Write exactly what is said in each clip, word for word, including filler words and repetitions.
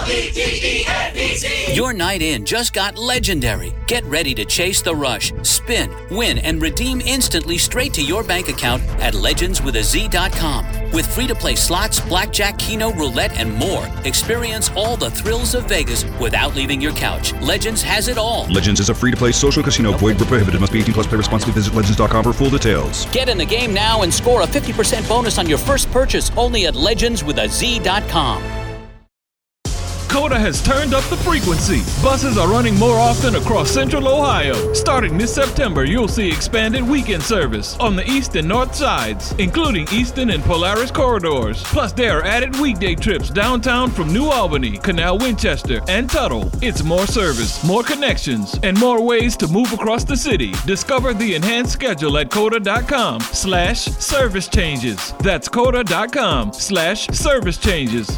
L E G E N D Z. Your night in just got legendary. Get ready to chase the rush, spin, win, and redeem instantly straight to your bank account at legends with a z dot com. With free-to-play slots, blackjack, keno, roulette, and more, experience all the thrills of Vegas without leaving your couch. Legends has it all. Legends is a free-to-play social casino. Void where prohibited. Must be eighteen plus. Play responsibly. Visit legends dot com for full details. Get in the game now and score a fifty percent bonus on your first purchase only at legends with a z dot com. Coda has turned up the frequency. Buses are running more often across Central Ohio. Starting this September, you'll see expanded weekend service on the east and north sides, including Easton and Polaris corridors. Plus, there are added weekday trips downtown from New Albany, Canal Winchester, and Tuttle. It's more service, more connections, and more ways to move across the city. Discover the enhanced schedule at coda.com slash service changes. That's coda.com slash service changes.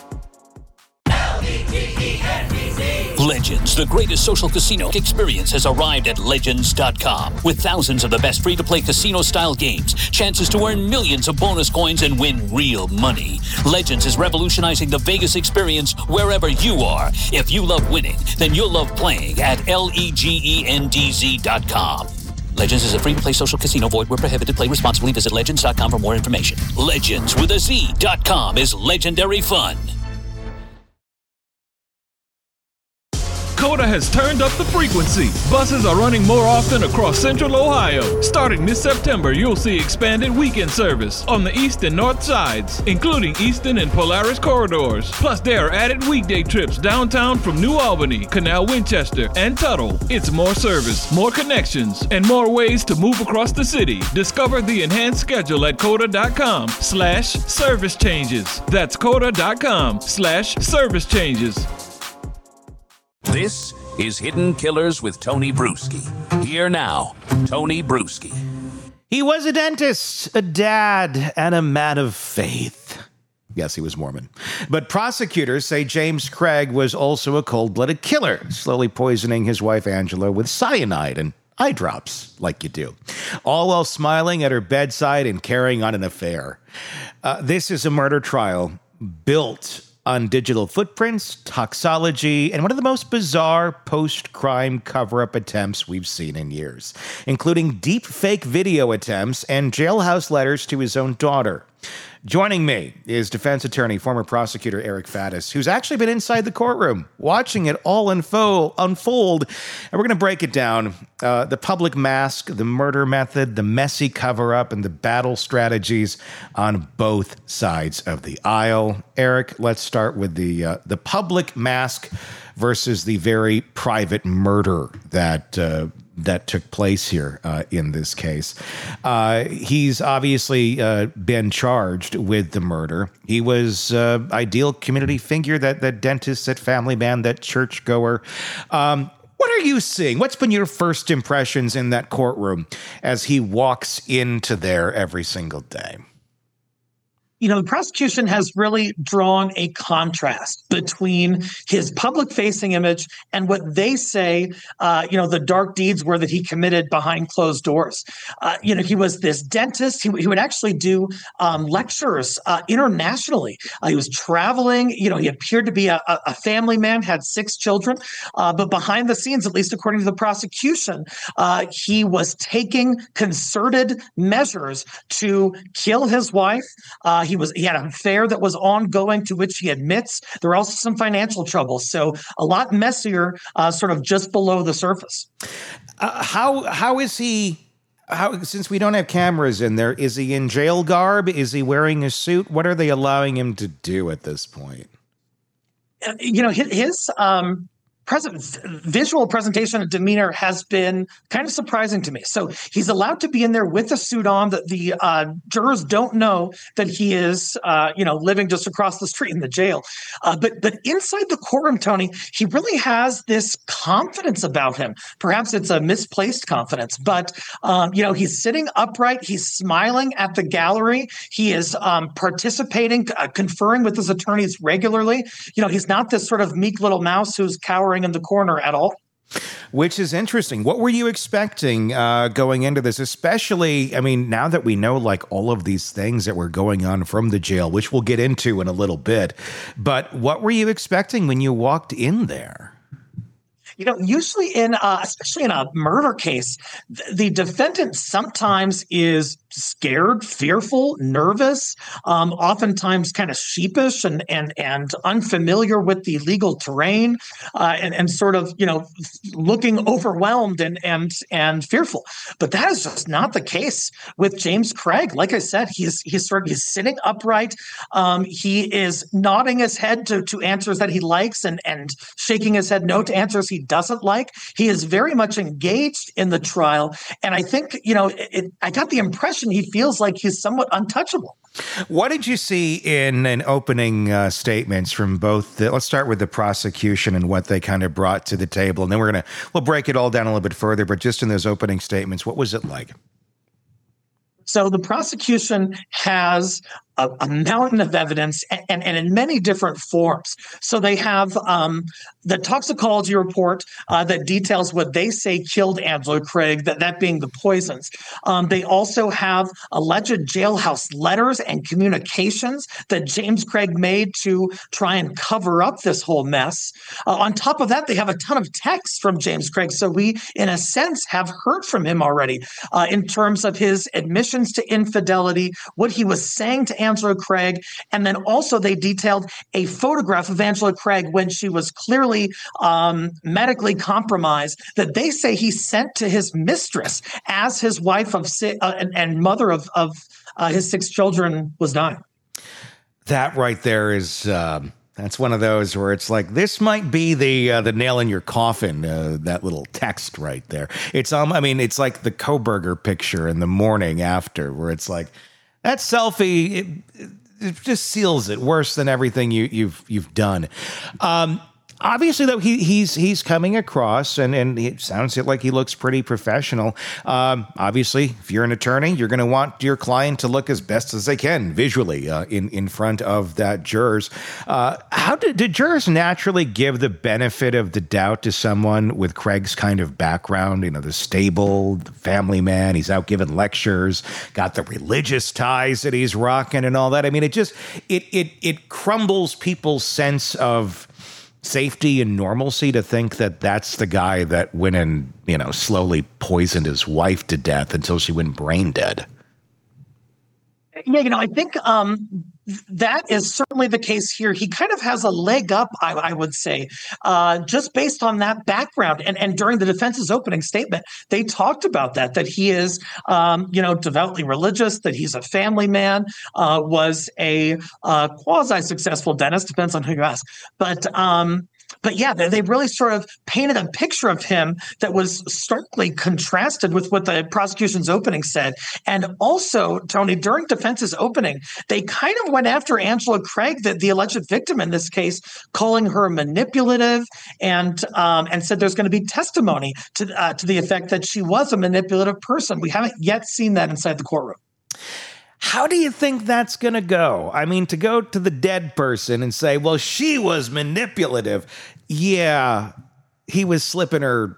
Legends, the greatest social casino experience, has arrived at legends dot com. With thousands of the best free-to-play casino-style games, chances to earn millions of bonus coins and win real money. Legends is revolutionizing the Vegas experience wherever you are. If you love winning, then you'll love playing at legends dot com. Legends is a free-to-play social casino. Void where prohibited. Play responsibly. Visit legends dot com for more information. Legends with a Z dot com is legendary fun. Coda has turned up the frequency. Buses are running more often across Central Ohio. Starting this September, you'll see expanded weekend service on the east and north sides, including Easton and Polaris corridors. Plus, there are added weekday trips downtown from New Albany, Canal Winchester, and Tuttle. It's more service, more connections, and more ways to move across the city. Discover the enhanced schedule at coda.com slash service changes. That's coda.com slash service changes. This is Hidden Killers with Tony Bruschi. Here now, Tony Bruschi. He was a dentist, a dad, and a man of faith. Yes, he was Mormon. But prosecutors say James Craig was also a cold-blooded killer, slowly poisoning his wife Angela with cyanide and eye drops, like you do, all while smiling at her bedside and carrying on an affair. Uh, this is a murder trial built on digital footprints, toxology, and one of the most bizarre post-crime cover-up attempts we've seen in years, including deep fake video attempts and jailhouse letters to his own daughter. Joining me is defense attorney, former prosecutor Eric Faddis, who's actually been inside the courtroom, watching it all unfo- unfold. And we're going to break it down. Uh, the public mask, the murder method, the messy cover-up, and the battle strategies on both sides of the aisle. Eric, let's start with the uh, the public mask versus the very private murder that uh, that took place here uh, in this case. Uh, he's obviously uh, been charged with the murder. He was uh, ideal community figure, that that dentist, that family man, that churchgoer. Um, what are you seeing? What's been your first impressions in that courtroom as he walks into there every single day? You know, the prosecution has really drawn a contrast between his public-facing image and what they say, uh, you know, the dark deeds were that he committed behind closed doors. Uh, you know, he was this dentist. He, he would actually do um, lectures uh, internationally. Uh, he was traveling. You know, he appeared to be a, a family man, had six children. Uh, but behind the scenes, at least according to the prosecution, uh, he was taking concerted measures to kill his wife. Uh, He was he had an affair that was ongoing, to which he admits. There were also some financial troubles. So a lot messier, uh, sort of just below the surface. Uh, how how is he? How, since we don't have cameras in there, is he in jail garb? Is he wearing a suit? What are they allowing him to do at this point? Uh, you know, his, his um, present visual presentation and demeanor has been kind of surprising to me. So he's allowed to be in there with a suit on. That the uh, jurors don't know that he is, uh, you know, living just across the street in the jail. Uh, but but inside the courtroom, Tony, he really has this confidence about him. Perhaps it's a misplaced confidence, but um, you know, he's sitting upright. He's smiling at the gallery. He is um, participating, uh, conferring with his attorneys regularly. You know, he's not this sort of meek little mouse who's cowering in the corner at all. Which is interesting. What were you expecting uh, going into this? Especially, I mean, now that we know like all of these things that were going on from the jail, which we'll get into in a little bit. But what were you expecting when you walked in there? You know, usually in, uh, especially in a murder case, th- the defendant sometimes is scared, fearful, nervous, um, oftentimes kind of sheepish and and and unfamiliar with the legal terrain, uh, and and sort of you know looking overwhelmed and and and fearful. But that is just not the case with James Craig. Like I said, he's he's sort of he's sitting upright. Um, he is nodding his head to to answers that he likes and and shaking his head no to answers he doesn't like. He is very much engaged in the trial, and I think you know it, it, I got the impression he feels like he's somewhat untouchable. What did you see in an opening uh, statements from both? The, let's start with the prosecution and what they kind of brought to the table, and then we're gonna we'll break it all down a little bit further. But just in those opening statements, what was it like? So the prosecution has a, a mountain of evidence and, and, and in many different forms. So they have um, the toxicology report uh, that details what they say killed Angela Craig, that, that being the poisons. Um, they also have alleged jailhouse letters and communications that James Craig made to try and cover up this whole mess. Uh, on top of that, they have a ton of texts from James Craig. So we, in a sense, have heard from him already uh, in terms of his admissions to infidelity, what he was saying to Angela Craig, and then also they detailed a photograph of Angela Craig when she was clearly um, medically compromised that they say he sent to his mistress as his wife of si- uh, and, and mother of, of uh, his six children was dying. That right there is... Um... That's one of those where it's like, this might be the uh, the nail in your coffin, uh, that little text right there. It's um, I mean, it's like the Kohberger picture in the morning after, where it's like, that selfie, it, it just seals it worse than everything you, you've you've done. Um, Obviously, though, he, he's he's coming across, and, and it sounds like he looks pretty professional. Um, obviously, if you're an attorney, you're going to want your client to look as best as they can visually uh, in, in front of that jurors. Uh, how did, did jurors naturally give the benefit of the doubt to someone with Craig's kind of background? You know, the stable, the family man, he's out giving lectures, got the religious ties that he's rocking and all that. I mean, it just, it it it crumbles people's sense of safety and normalcy to think that that's the guy that went and, you know, slowly poisoned his wife to death until she went brain dead. Yeah, you know, I think um, that is certainly the case here. He kind of has a leg up, I, I would say, uh, just based on that background. And and during the defense's opening statement, they talked about that, that he is, um, you know, devoutly religious, that he's a family man, uh, was a uh, quasi-successful dentist, depends on who you ask. But um But yeah, they, they really sort of painted a picture of him that was starkly contrasted with what the prosecution's opening said. And also, Tony, during defense's opening, they kind of went after Angela Craig, the, the alleged victim in this case, calling her manipulative, and um, and said there's going to be testimony to uh, to the effect that she was a manipulative person. We haven't yet seen that inside the courtroom. How do you think that's going to go? I mean, to go to the dead person and say, well, she was manipulative. Yeah, he was slipping her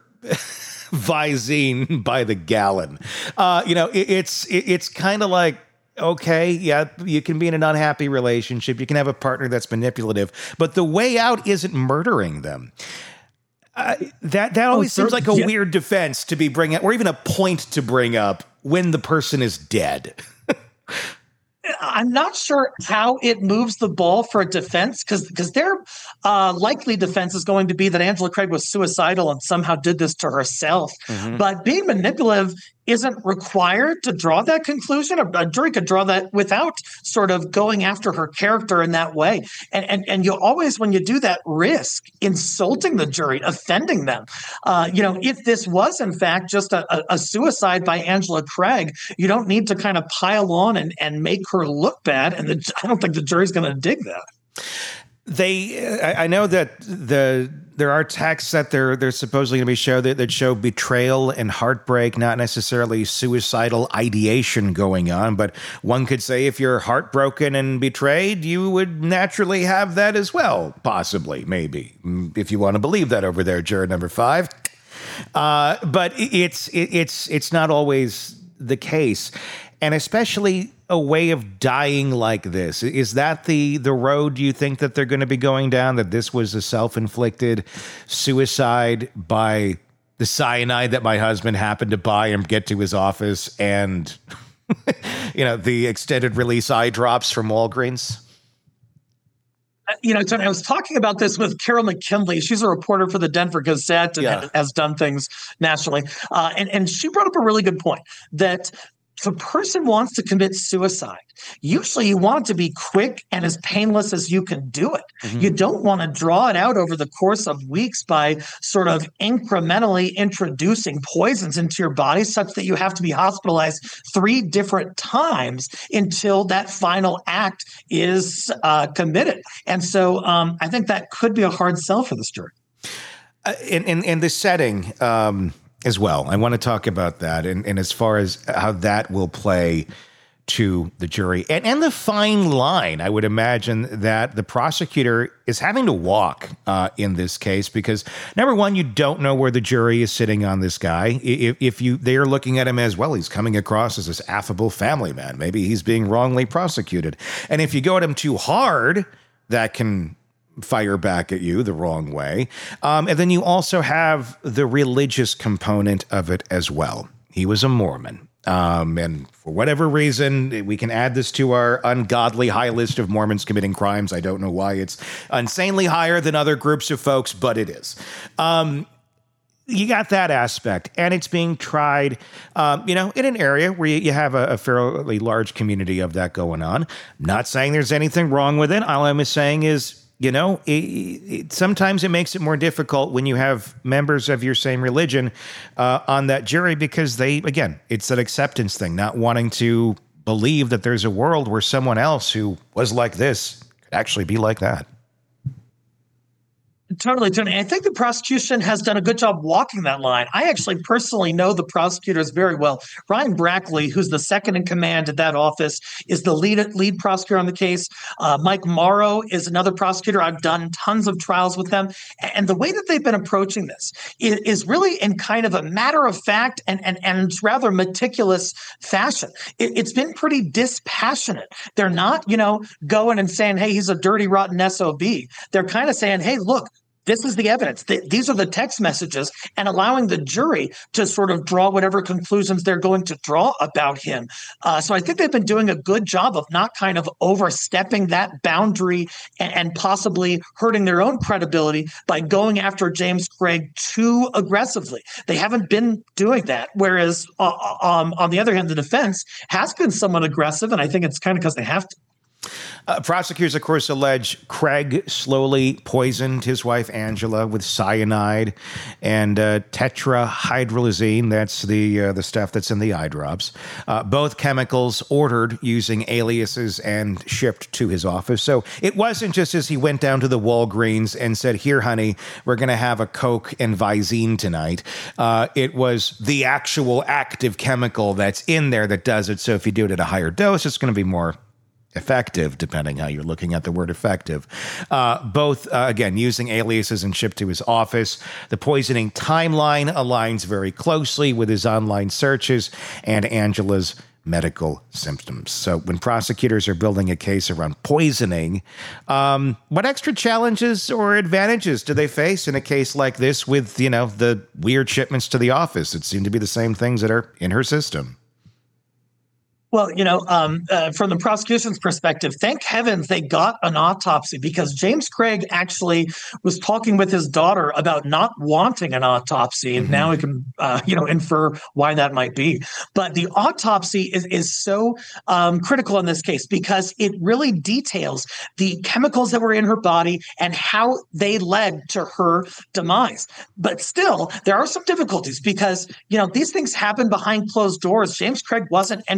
Visine by the gallon. Uh, you know, it, it's it, it's kind of like, okay, yeah, you can be in an unhappy relationship. You can have a partner that's manipulative. But the way out isn't murdering them. Uh, that that always oh, seems like a yeah. weird defense to be bringing up, or even a point to bring up when the person is dead. I'm not sure how it moves the ball for a defense, because because their uh, likely defense is going to be that Angela Craig was suicidal and somehow did this to herself. Mm-hmm. But being manipulative isn't required to draw that conclusion. A, a jury could draw that without sort of going after her character in that way. And and and you always, when you do that, risk insulting the jury, offending them. Uh, you know, if this was in fact just a, a, a suicide by Angela Craig, you don't need to kind of pile on and, and make her look bad. And the, I don't think the jury's going to dig that. They, I, I know that the there are texts that they're they're supposedly going to be show that, that show betrayal and heartbreak, not necessarily suicidal ideation going on. But one could say if you're heartbroken and betrayed, you would naturally have that as well, possibly, maybe, if you want to believe that over there, juror number five. Uh, but it's it, it's it's not always the case, and especially a way of dying like this. Is that the the road you think that they're going to be going down? That this was a self-inflicted suicide by the cyanide that my husband happened to buy and get to his office, and you know, the extended release eye drops from Walgreens? You know, Tony, I was talking about this with Carol McKinley. She's a reporter for the Denver Gazette and Yeah. has done things nationally. Uh, and, and she brought up a really good point that if a person wants to commit suicide, usually you want it to be quick and as painless as you can do it. Mm-hmm. You don't want to draw it out over the course of weeks by sort of incrementally introducing poisons into your body such that you have to be hospitalized three different times until that final act is uh, committed. And so um, I think that could be a hard sell for this jury. Uh, in, in, in this setting, um, as well, I want to talk about that, and, and as far as how that will play to the jury, and, and the fine line, I would imagine that the prosecutor is having to walk uh, in this case, because number one, you don't know where the jury is sitting on this guy. If, if you they are looking at him as, well, he's coming across as this affable family man, maybe he's being wrongly prosecuted, and if you go at him too hard, that can fire back at you the wrong way. Um, and then you also have the religious component of it as well. He was a Mormon. Um, and for whatever reason, we can add this to our ungodly high list of Mormons committing crimes. I don't know why it's insanely higher than other groups of folks, but it is. Um, you got that aspect, and it's being tried, um, you know, in an area where you, you have a, a fairly large community of that going on. I'm not saying there's anything wrong with it. All I'm saying is, you know, it, it, sometimes it makes it more difficult when you have members of your same religion uh, on that jury, because they, again, it's that acceptance thing, not wanting to believe that there's a world where someone else who was like this could actually be like that. Totally, Tony. I think the prosecution has done a good job walking that line. I actually personally know the prosecutors very well. Ryan Brackley, who's the second in command at that office, is the lead lead prosecutor on the case. Uh, Mike Morrow is another prosecutor. I've done tons of trials with them. And the way that they've been approaching this is, is really in kind of a matter of fact and, and, and rather meticulous fashion. It, it's been pretty dispassionate. They're not, you know, going and saying, hey, he's a dirty, rotten S O B. They're kind of saying, hey, look, this is the evidence. These are the text messages, and allowing the jury to sort of draw whatever conclusions they're going to draw about him. Uh, so I think they've been doing a good job of not kind of overstepping that boundary and, and possibly hurting their own credibility by going after James Craig too aggressively. They haven't been doing that. Whereas uh, um, on the other hand, the defense has been somewhat aggressive, and I think it's kind of because they have to. Uh, prosecutors, of course, allege Craig slowly poisoned his wife, Angela, with cyanide and uh, tetrahydrozine. That's the uh, the stuff that's in the eye drops. Uh, both chemicals ordered using aliases and shipped to his office. So it wasn't just as he went down to the Walgreens and said, here, honey, we're going to have a Coke and Visine tonight. Uh, it was the actual active chemical that's in there that does it. So if you do it at a higher dose, it's going to be more effective, depending how you're looking at the word effective. Uh, both, uh, again, using aliases and shipped to his office. The poisoning timeline aligns very closely with his online searches and Angela's medical symptoms. So when prosecutors are building a case around poisoning, um, what extra challenges or advantages do they face in a case like this with, you know, the weird shipments to the office? It seemed to be the same things that are in her system. Well, you know, um, uh, from the prosecution's perspective, thank heavens they got an autopsy, because James Craig actually was talking with his daughter about not wanting an autopsy. And mm-hmm. now we can, uh, you know, infer why that might be. But the autopsy is, is so um, critical in this case because it really details the chemicals that were in her body and how they led to her demise. But still, there are some difficulties because, you know, these things happen behind closed doors. James Craig wasn't introduced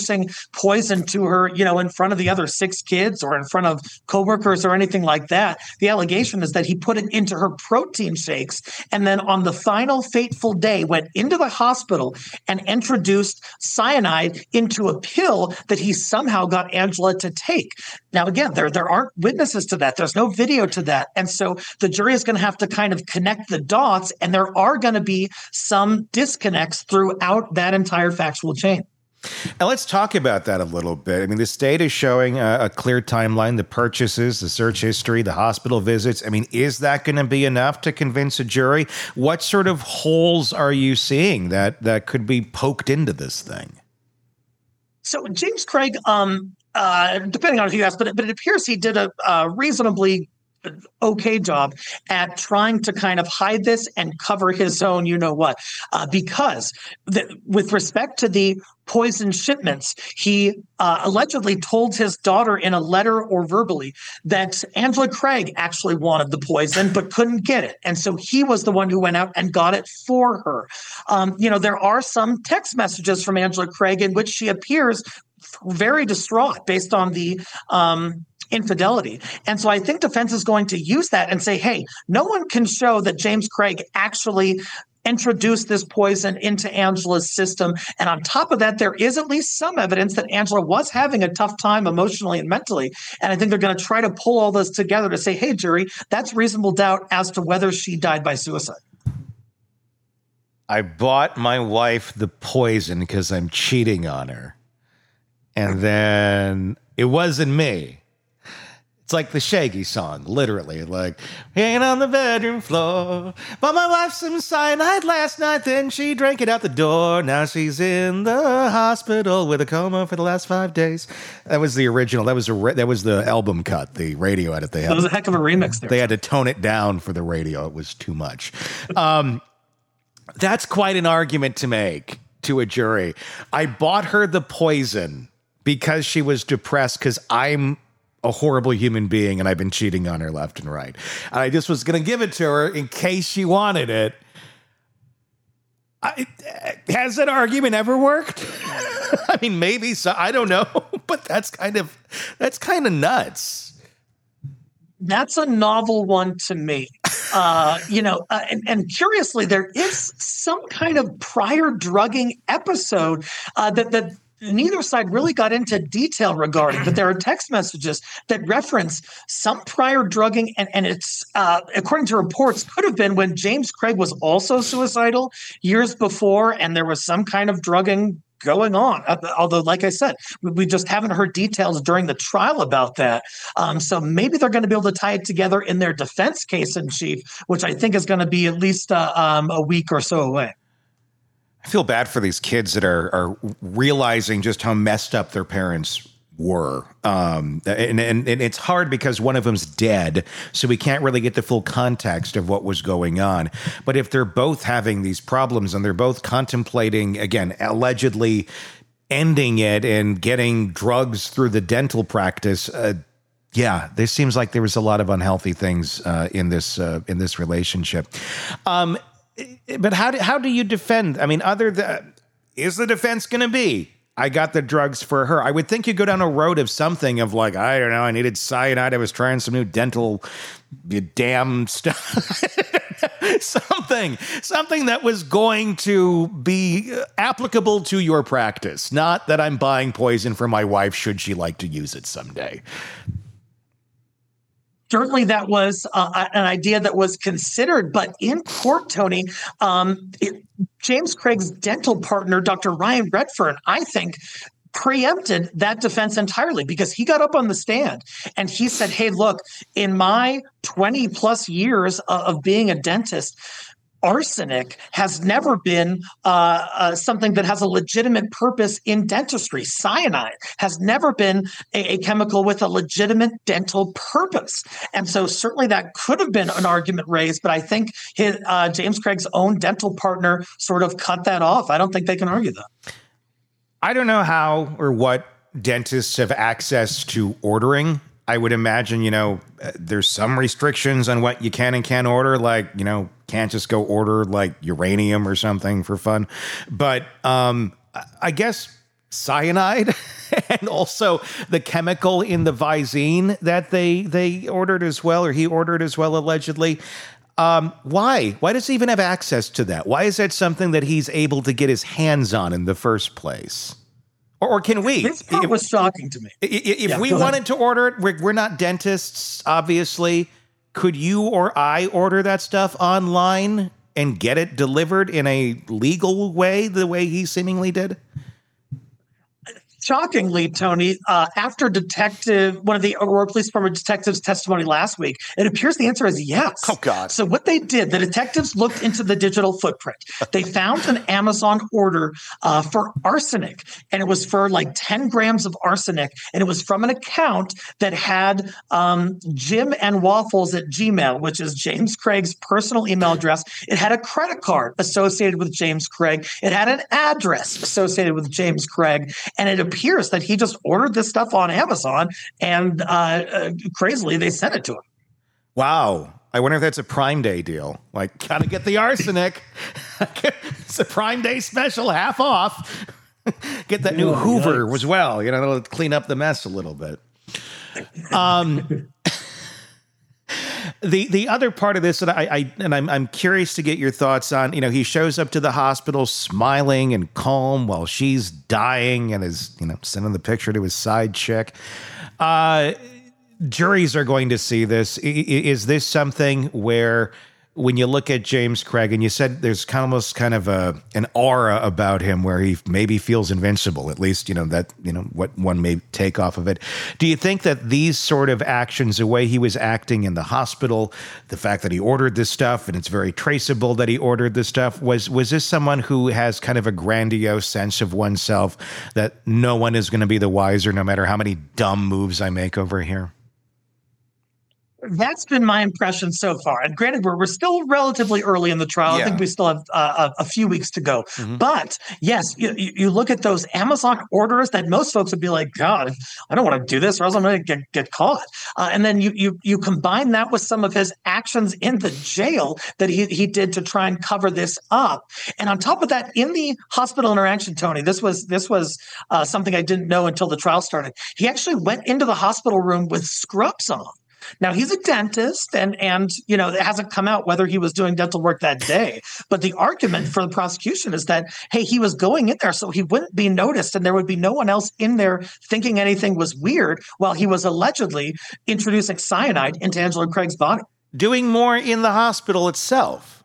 introducing poison to her, you know, in front of the other six kids or in front of coworkers or anything like that. The allegation is that he put it into her protein shakes and then on the final fateful day went into the hospital and introduced cyanide into a pill that he somehow got Angela to take. Now, again, there, there aren't witnesses to that. There's no video to that. And so the jury is going to have to kind of connect the dots, and there are going to be some disconnects throughout that entire factual chain. Now, let's talk about that a little bit. I mean, the state is showing a, a clear timeline, the purchases, the search history, the hospital visits. I mean, is that going to be enough to convince a jury? What sort of holes are you seeing that, that could be poked into this thing? So James Craig, um, uh, depending on who you ask, but, but it appears he did a, a reasonably okay job at trying to kind of hide this and cover his own, you know what, uh, because the, with respect to the poison shipments, he uh, allegedly told his daughter in a letter or verbally that Angela Craig actually wanted the poison but couldn't get it. And so he was the one who went out and got it for her. Um, you know, there are some text messages from Angela Craig in which she appears very distraught based on the um, infidelity. And so I think defense is going to use that and say, hey, no one can show that James Craig actually introduced this poison into Angela's system. And on top of that, there is at least some evidence that Angela was having a tough time emotionally and mentally. And I think they're going to try to pull all this together to say, hey, jury, that's reasonable doubt as to whether she died by suicide. I bought my wife the poison because I'm cheating on her. And then it wasn't me. It's like the Shaggy song, literally. Like, hanging on the bedroom floor. Bought my wife some cyanide last night, then she drank it out the door. Now she's in the hospital with a coma for the last five days. That was the original. That was a that was the album cut, the radio edit they had. That was a heck of a remix there. They had to tone it down for the radio. It was too much. Um, that's quite an argument to make to a jury. I bought her the poison because she was depressed because I'm a horrible human being and I've been cheating on her left and right. And I just was going to give it to her in case she wanted it. I, has that argument ever worked? I mean, maybe so. I don't know, but that's kind of, that's kind of nuts. That's a novel one to me. Uh, you know, uh, and, and curiously, there is some kind of prior drugging episode uh, that, that, neither side really got into detail regarding, but there are text messages that reference some prior drugging, and, and it's, uh, according to reports, could have been when James Craig was also suicidal years before, and there was some kind of drugging going on. Uh, although, like I said, we, we just haven't heard details during the trial about that. Um, so maybe they're going to be able to tie it together in their defense case in chief, which I think is going to be at least uh, um, a week or so away. I feel bad for these kids that are are realizing just how messed up their parents were. Um, and, and, and it's hard because one of them's dead, so we can't really get the full context of what was going on. But if they're both having these problems and they're both contemplating, again, allegedly ending it and getting drugs through the dental practice, uh, yeah, this seems like there was a lot of unhealthy things uh, in this uh, in this relationship. Um But how do, how do you defend? I mean, other than, is the defense going to be, I got the drugs for her? I would think you go down a road of something of like, I don't know, I needed cyanide. I was trying some new dental damn stuff. something, something that was going to be applicable to your practice. Not that I'm buying poison for my wife should she like to use it someday. Certainly that was uh, an idea that was considered, but in court, Tony, um, it, James Craig's dental partner, Doctor Ryan Redfern, I think, preempted that defense entirely because he got up on the stand and he said, hey, look, in my twenty plus years of, of being a dentist, arsenic has never been uh, uh, something that has a legitimate purpose in dentistry. Cyanide has never been a, a chemical with a legitimate dental purpose. And so certainly that could have been an argument raised, but I think his, uh, James Craig's own dental partner sort of cut that off. I don't think they can argue that. I don't know how or what dentists have access to ordering. I would imagine, you know, there's some restrictions on what you can and can't order, like, you know, can't just go order like uranium or something for fun. But um, I guess cyanide and also the chemical in the Visine that they they ordered as well, or he ordered as well, allegedly. Um, why? Why does he even have access to that? Why is that something that he's able to get his hands on in the first place? Or, or can we? This part if, was shocking to me. If yeah, we wanted to order it, we're, we're not dentists, obviously. Could you or I order that stuff online and get it delivered in a legal way, the way he seemingly did? Shockingly, Tony, uh, after detective, one of the Aurora Police Department detectives' testimony last week, it appears the answer is yes. Oh, God. So what they did, the detectives looked into the digital footprint. They found an Amazon order uh, for arsenic, and it was for like ten grams of arsenic, and it was from an account that had um, Jim and Waffles at Gmail, which is James Craig's personal email address. It had a credit card associated with James Craig. It had an address associated with James Craig, and it appears that he just ordered this stuff on Amazon, and uh, uh, crazily, they sent it to him. Wow. I wonder if that's a Prime Day deal. Like, gotta get the arsenic. It's a Prime Day special, half off. Get that new Oh, Hoover yikes. as well. You know, that'll clean up the mess a little bit. Um, the the other part of this that I, I and I'm I'm curious to get your thoughts on. You know, he shows up to the hospital smiling and calm while she's dying, and is you know sending the picture to his side chick. Uh, juries are going to see this. I, is this something where, when you look at James Craig, and you said there's kind of almost kind of a an aura about him where he maybe feels invincible, at least, you know, that, you know, what one may take off of it. Do you think that these sort of actions, the way he was acting in the hospital, the fact that he ordered this stuff, and it's very traceable that he ordered this stuff, was, was this someone who has kind of a grandiose sense of oneself that no one is going to be the wiser no matter how many dumb moves I make over here? That's been my impression so far. And granted, we're, we're still relatively early in the trial. Yeah. I think we still have uh, a, a few weeks to go. Mm-hmm. But yes, you, you look at those Amazon orders that most folks would be like, God, I don't want to do this or else I'm going to get, get caught. Uh, and then you, you you combine that with some of his actions in the jail that he, he did to try and cover this up. And on top of that, in the hospital interaction, Tony, this was, this was uh, something I didn't know until the trial started. He actually went into the hospital room with scrubs on. Now, he's a dentist, and, and you know, it hasn't come out whether he was doing dental work that day. But the argument for the prosecution is that, hey, he was going in there so he wouldn't be noticed, and there would be no one else in there thinking anything was weird while he was allegedly introducing cyanide into Angela Craig's body. Doing more in the hospital itself.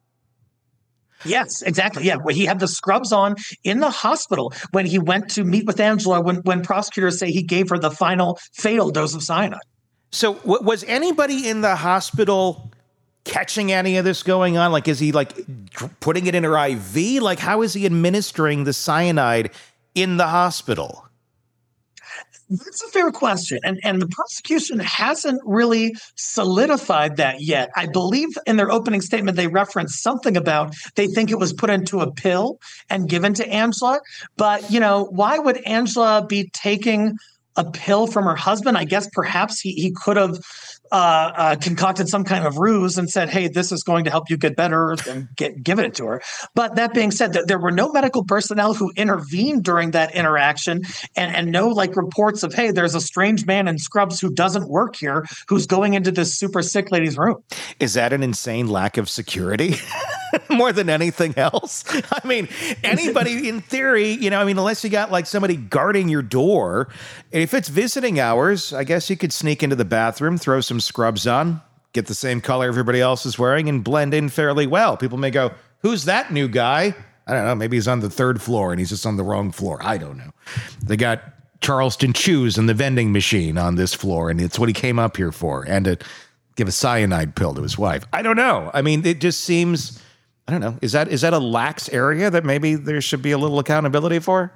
Yes, exactly. Yeah, he had the scrubs on in the hospital when he went to meet with Angela, when, when prosecutors say he gave her the final fatal dose of cyanide. So w- was anybody in the hospital catching any of this going on? Like, is he like putting it in her I V? Like, how is he administering the cyanide in the hospital? That's a fair question. And, and the prosecution hasn't really solidified that yet. I believe in their opening statement, they referenced something about they think it was put into a pill and given to Angela. But, you know, why would Angela be taking a pill from her husband? I guess perhaps he, he could have uh, uh, concocted some kind of ruse and said, hey, this is going to help you get better, and get given it to her. But that being said, that there were no medical personnel who intervened during that interaction, and, and no like reports of, hey, there's a strange man in scrubs who doesn't work here who's going into this super sick lady's room. Is that an insane lack of security more than anything else? I mean, anybody in theory, you know, I mean, unless you got like somebody guarding your door, if it's visiting hours, I guess you could sneak into the bathroom, throw some scrubs on, get the same color everybody else is wearing, and blend in fairly well. People may go, who's that new guy? I don't know. Maybe he's on the third floor and he's just on the wrong floor. I don't know. They got Charleston Chews and the vending machine on this floor, and it's what he came up here for, and to give a cyanide pill to his wife. I don't know. I mean, it just seems, I don't know. Is that is that a lax area that maybe there should be a little accountability for?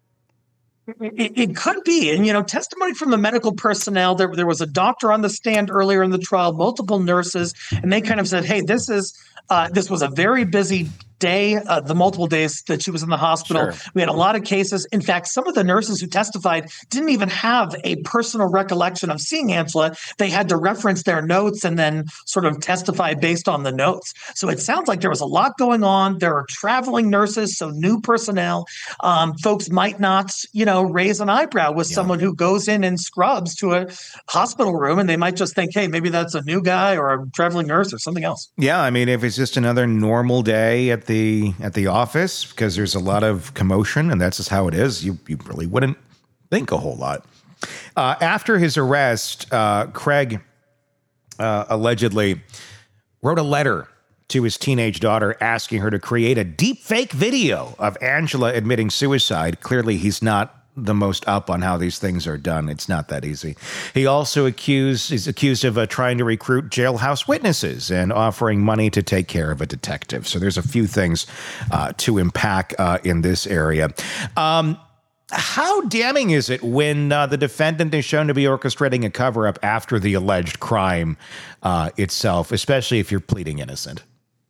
It, it could be. And, you know, testimony from the medical personnel, there, there was a doctor on the stand earlier in the trial, multiple nurses, and they kind of said, hey, this is uh, this was a very busy day, uh, the multiple days that she was in the hospital. Sure. We had a lot of cases. In fact, some of the nurses who testified didn't even have a personal recollection of seeing Angela. They had to reference their notes and then sort of testify based on the notes. So it sounds like there was a lot going on. There are traveling nurses, so new personnel. Um, folks might not, you know, raise an eyebrow with yeah. someone who goes in in scrubs to a hospital room, and they might just think, hey, maybe that's a new guy or a traveling nurse or something else. Yeah, I mean, if it's just another normal day at the at the office because there's a lot of commotion and that's just how it is, you, you really wouldn't think a whole lot. Uh, after his arrest, uh, Craig uh, allegedly wrote a letter to his teenage daughter asking her to create a deep fake video of Angela admitting suicide. Clearly, he's not the most up on how these things are done. It's not that easy. He also accused is accused of uh, trying to recruit jailhouse witnesses and offering money to take care of a detective. So there's a few things uh, to unpack uh, in this area. Um, how damning is it when uh, the defendant is shown to be orchestrating a cover-up after the alleged crime uh, itself, especially if you're pleading innocent?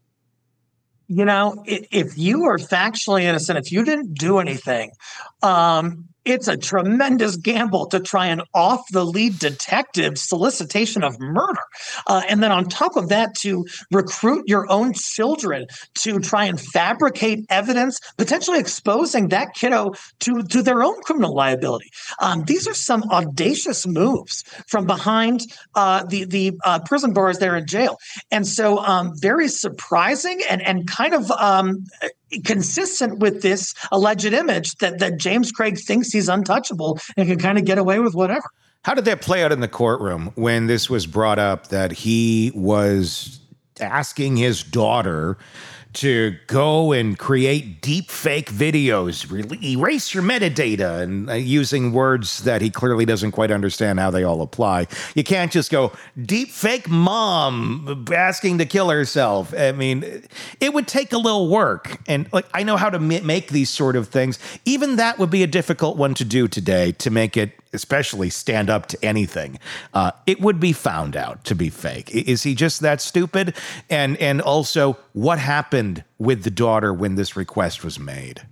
You know, if you are factually innocent, if you didn't do anything, um, it's a tremendous gamble to try and off the lead detective solicitation of murder. Uh, and then on top of that, to recruit your own children to try and fabricate evidence, potentially exposing that kiddo to, to their own criminal liability. Um, these are some audacious moves from behind uh, the, the uh, prison bars there in jail. And so um, very surprising and, and kind of um, consistent with this alleged image that, that James Craig thinks he's untouchable and can kind of get away with whatever. How did that play out in the courtroom when this was brought up that he was asking his daughter to go and create deep fake videos, really erase your metadata, and uh, using words that he clearly doesn't quite understand how they all apply? You can't just go deep fake mom asking to kill herself. I mean, it would take a little work. And like, I know how to m- make these sort of things. Even that would be a difficult one to do today, to make it especially stand up to anything. Uh, it would be found out to be fake. Is he just that stupid? And and also, what happened with the daughter when this request was made?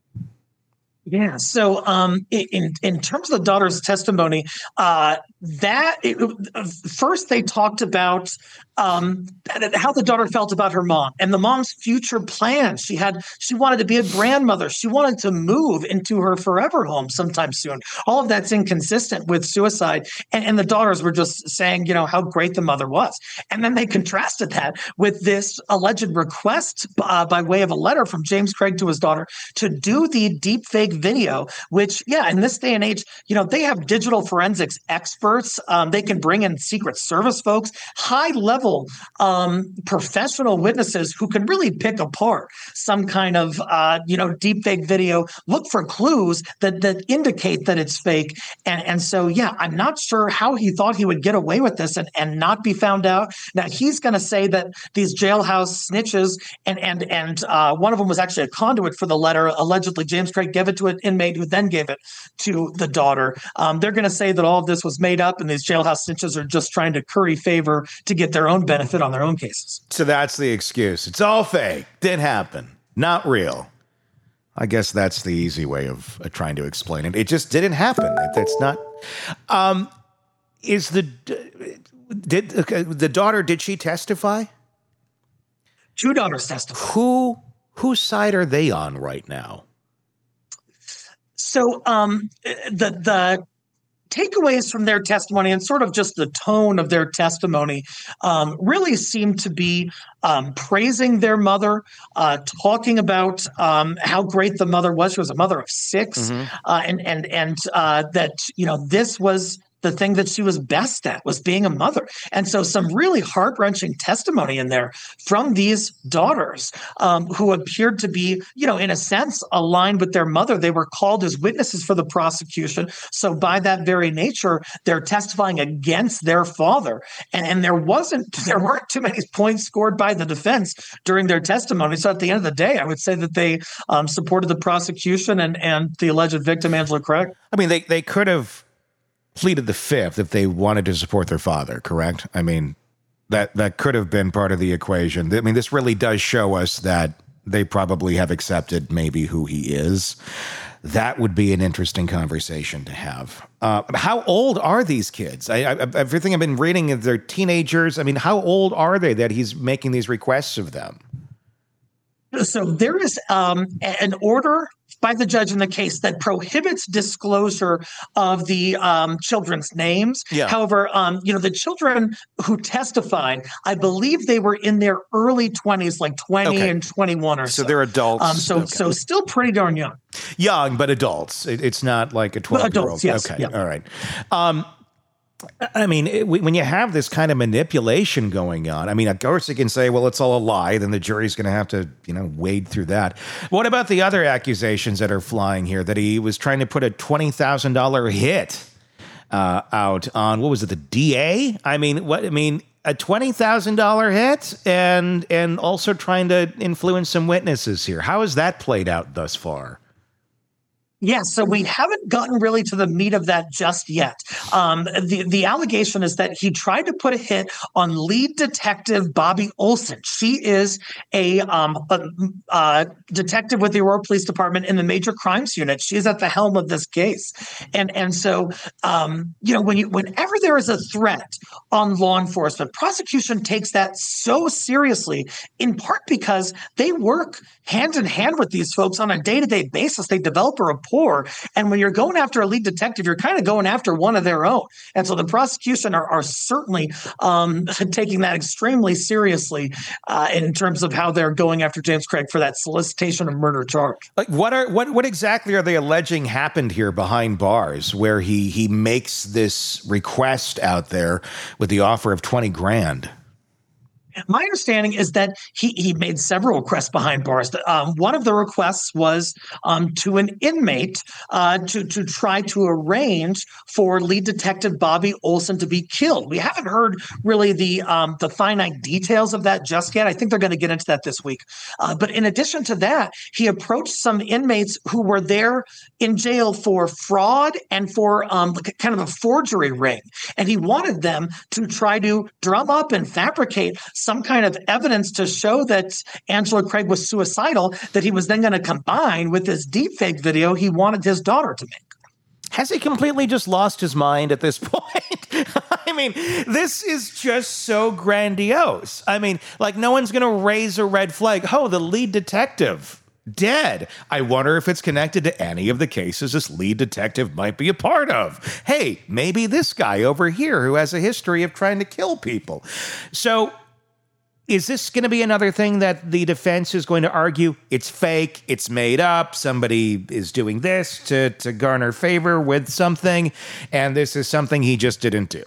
Yeah. So um, in in terms of the daughter's testimony, uh, that it, first they talked about um, how the daughter felt about her mom and the mom's future plans. She had she wanted to be a grandmother. She wanted to move into her forever home sometime soon. All of that's inconsistent with suicide. And, and the daughters were just saying, you know, how great the mother was. And then they contrasted that with this alleged request uh, by way of a letter from James Craig to his daughter to do the deep fake video, which, yeah, in this day and age, you know, they have digital forensics experts. Um, they can bring in Secret Service folks, high level um, professional witnesses who can really pick apart some kind of, uh, you know, deep fake video, look for clues that that indicate that it's fake. And, and so, yeah, I'm not sure how he thought he would get away with this and, and not be found out. Now, he's going to say that these jailhouse snitches, and and and uh, one of them was actually a conduit for the letter. Allegedly, James Craig gave it to an inmate who then gave it to the daughter. Um, they're going to say that all of this was made up and these jailhouse snitches are just trying to curry favor to get their own benefit on their own cases. So that's the excuse. It's all fake. Didn't happen. Not real. I guess that's the easy way of uh, trying to explain it. It just didn't happen. It, it's not. Um, is the did okay, the daughter? Did she testify? Two daughters testified. Who whose side are they on right now? So um, the the takeaways from their testimony and sort of just the tone of their testimony um, really seemed to be um, praising their mother, uh, talking about um, how great the mother was. She was a mother of six, mm-hmm. uh, and and and uh, that you know this was the thing that she was best at, was being a mother. And so some really heart-wrenching testimony in there from these daughters um, who appeared to be, you know, in a sense, aligned with their mother. They were called as witnesses for the prosecution. So by that very nature, they're testifying against their father. And, and there wasn't, there weren't too many points scored by the defense during their testimony. So at the end of the day, I would say that they um, supported the prosecution and, and the alleged victim, Angela Craig. I mean, they, they could have pleaded the fifth if they wanted to support their father, correct? I mean, that that could have been part of the equation. I mean, this really does show us that they probably have accepted maybe who he is. That would be an interesting conversation to have. Uh, how old are these kids? I, I, everything I've been reading is they're teenagers. I mean, how old are they that he's making these requests of them? So there is um, an order by the judge in the case that prohibits disclosure of the um, children's names. Yeah. However, um, you know, the children who testified, I believe they were in their early twenties, like twenty Okay. and twenty-one or so. So they're adults. Um, so, Okay. so still pretty darn young. Young, but adults. It, it's not like a twelve-year-old. Adults, yes. Okay, Yeah. all right. Um, I mean, it, when you have this kind of manipulation going on, I mean, of course you can say, well, it's all a lie. Then the jury's going to have to, you know, wade through that. What about the other accusations that are flying here? That he was trying to put a twenty thousand dollars hit uh, out on, what was it, the D A? I mean, what? I mean, a twenty thousand dollars hit and and also trying to influence some witnesses here. How has that played out thus far? Yeah, so we haven't gotten really to the meat of that just yet. Um, the, the allegation is that he tried to put a hit on lead detective Bobby Olson. She is a, um, a, a detective with the Aurora Police Department in the Major Crimes Unit. She's at the helm of this case. And and so, um, you know, when you whenever there is a threat on law enforcement, prosecution takes that so seriously, in part because they work hand in hand with these folks on a day-to-day basis. They develop a rapport. And when you're going after a lead detective, you're kind of going after one of their own. And so the prosecution are, are certainly um, taking that extremely seriously uh, in terms of how they're going after James Craig for that solicitation of murder charge. Like what are what what exactly are they alleging happened here behind bars where he he makes this request out there with the offer of twenty grand? My understanding is that he, he made several requests behind bars. Um, one of the requests was um, to an inmate uh, to, to try to arrange for lead detective Bobby Olson to be killed. We haven't heard really the um, the finite details of that just yet. I think they're going to get into that this week. Uh, but in addition to that, he approached some inmates who were there in jail for fraud and for um, kind of a forgery ring. And he wanted them to try to drum up and fabricate some kind of evidence to show that Angela Craig was suicidal that he was then going to combine with this deepfake video he wanted his daughter to make. Has he completely just lost his mind at this point? I mean, this is just so grandiose. I mean, like no one's going to raise a red flag. Oh, the lead detective dead. I wonder if it's connected to any of the cases this lead detective might be a part of. Hey, maybe this guy over here who has a history of trying to kill people. So is this going to be another thing that the defense is going to argue it's fake, it's made up, somebody is doing this to, to garner favor with something, and this is something he just didn't do?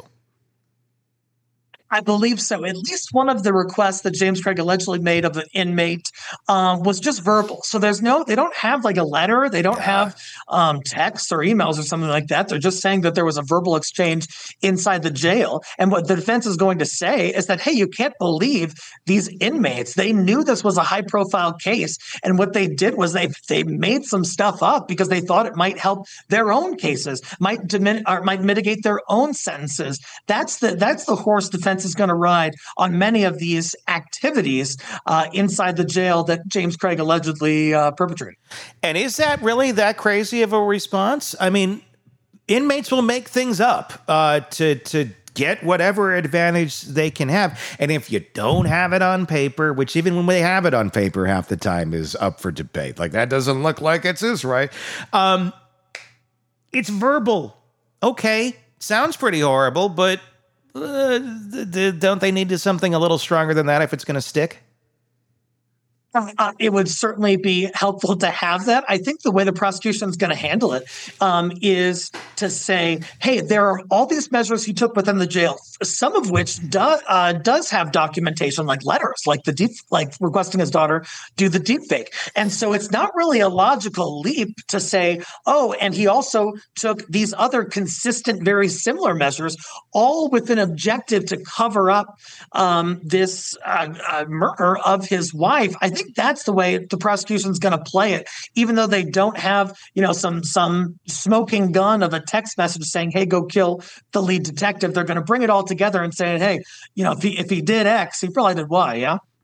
I believe so. At least one of the requests that James Craig allegedly made of an inmate um, was just verbal. So there's no, they don't have like a letter. They don't have um, texts or emails or something like that. They're just saying that there was a verbal exchange inside the jail. And what the defense is going to say is that, hey, you can't believe these inmates. They knew this was a high profile case. And what they did was they they made some stuff up because they thought it might help their own cases, might dimin- or might mitigate their own sentences. That's the that's the horse defense is going to ride on many of these activities uh, inside the jail that James Craig allegedly uh, perpetrated. And is that really that crazy of a response? I mean, inmates will make things up uh, to to get whatever advantage they can have. And if you don't have it on paper, which even when they have it on paper half the time is up for debate, like that doesn't look like it's this, right? Um, it's verbal. Okay, sounds pretty horrible, but Uh, th- th- don't they need to something a little stronger than that if it's going to stick? Uh, it would certainly be helpful to have that. I think the way the prosecution is going to handle it um, is to say, hey, there are all these measures he took within the jail, some of which do, uh, does have documentation, like letters, like the deep, like requesting his daughter do the deep fake. And so it's not really a logical leap to say, oh, and he also took these other consistent, very similar measures, all with an objective to cover up um, this uh, uh, murder of his wife. I think that's the way the prosecution is going to play it, even though they don't have, you know, some some smoking gun of a text message saying, hey, go kill the lead detective. They're going to bring it all together and say, hey, you know, if he if he did X, he probably did Y. Yeah.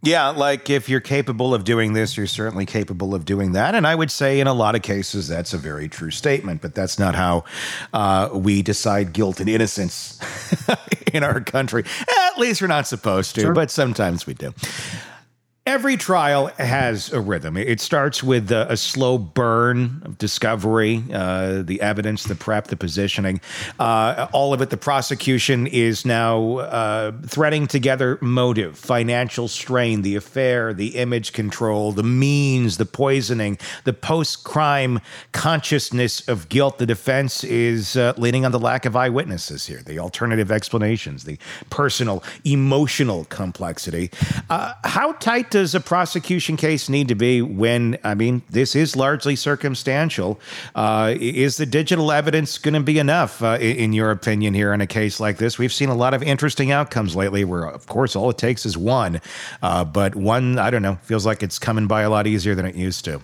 Yeah, like if you're capable of doing this, you're certainly capable of doing that. And I would say in a lot of cases, that's a very true statement, but that's not how uh, we decide guilt and innocence in our country. At least we're not supposed to, sure. But sometimes we do. Every trial has a rhythm. It starts with a, a slow burn of discovery, uh, the evidence, the prep, the positioning. Uh, all of it, the prosecution is now uh, threading together motive, financial strain, the affair, the image control, the means, the poisoning, the post-crime consciousness of guilt. The defense is uh, leaning on the lack of eyewitnesses here, the alternative explanations, the personal, emotional complexity. Uh, how tight does a prosecution case need to be when, I mean, this is largely circumstantial? Uh, is the digital evidence going to be enough, uh, in, in your opinion, here in a case like this? We've seen a lot of interesting outcomes lately where, of course, all it takes is one. Uh, but one, I don't know, feels like it's coming by a lot easier than it used to.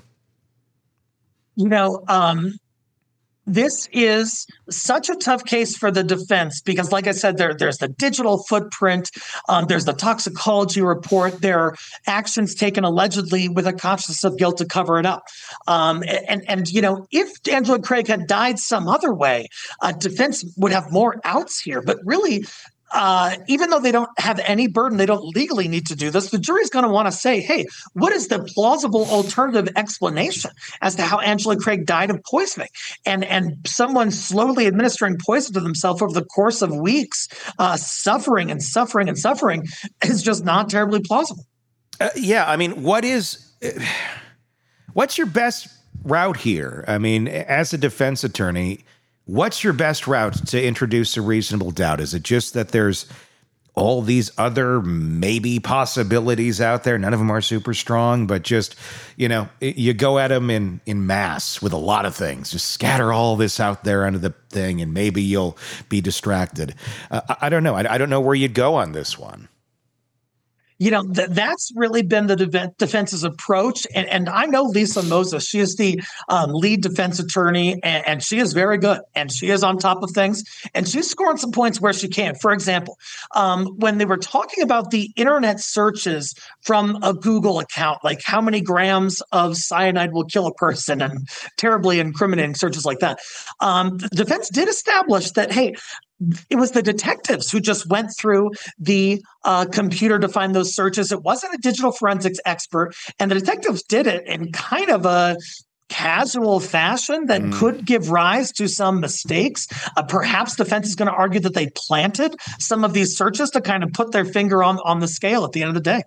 You know, um, this is such a tough case for the defense because, like I said, there, there's the digital footprint, um, there's the toxicology report, there are actions taken allegedly with a consciousness of guilt to cover it up. Um, and, and, you know, if Angela Craig had died some other way, uh, defense would have more outs here. But really, Uh, even though they don't have any burden, they don't legally need to do this, the jury's going to want to say, hey, what is the plausible alternative explanation as to how Angela Craig died of poisoning? And and someone slowly administering poison to themselves over the course of weeks, uh, suffering and suffering and suffering is just not terribly plausible. Uh, yeah, I mean, what is, what's your best route here? I mean, as a defense attorney, what's your best route to introduce a reasonable doubt? Is it just that there's all these other maybe possibilities out there? None of them are super strong, but just, you know, you go at them in, in mass with a lot of things. Just scatter all this out there under the thing, and maybe you'll be distracted. Uh, I, I don't know. I, I don't know where you'd go on this one. You know, th- that's really been the de- defense's approach. And, and I know Lisa Moses. She is the um, lead defense attorney, and, and she is very good. And she is on top of things. And she's scoring some points where she can. For example, um, when they were talking about the internet searches from a Google account, like how many grams of cyanide will kill a person and terribly incriminating searches like that, um, the defense did establish that, hey, it was the detectives who just went through the uh, computer to find those searches. It wasn't a digital forensics expert. And the detectives did it in kind of a casual fashion that mm. could give rise to some mistakes. Uh, perhaps defense is going to argue that they planted some of these searches to kind of put their finger on, on the scale at the end of the day.